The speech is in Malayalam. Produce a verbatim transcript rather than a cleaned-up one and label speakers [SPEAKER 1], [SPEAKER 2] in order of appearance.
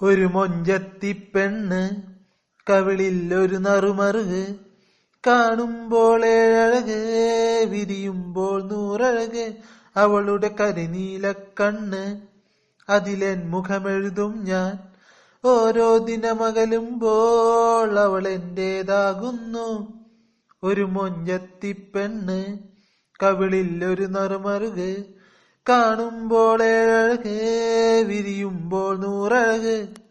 [SPEAKER 1] ഒരു മൊഞ്ചത്തി പെണ്ണ്, കവിളിൽ ഒരു നറുമറുക്, കാണുമ്പോൾ ഏഴഴക്, വിരിയുമ്പോൾ നൂറഴക്. അവളുടെ കരിനീല കണ്ണ്, അതിലെൻ മുഖമെഴുതും ഞാൻ. ഓരോ ദിനമകലുമ്പോൾ അവൾ എന്റേതാകുന്നു. ഒരു മൊഞ്ചത്തി പെണ്ണ്, കവിളിൽ ഒരു നറുമറുക്, കാണുമ്പോൾ ഏഴഴക്, വിരിയുമ്പോൾ നൂറഴക്.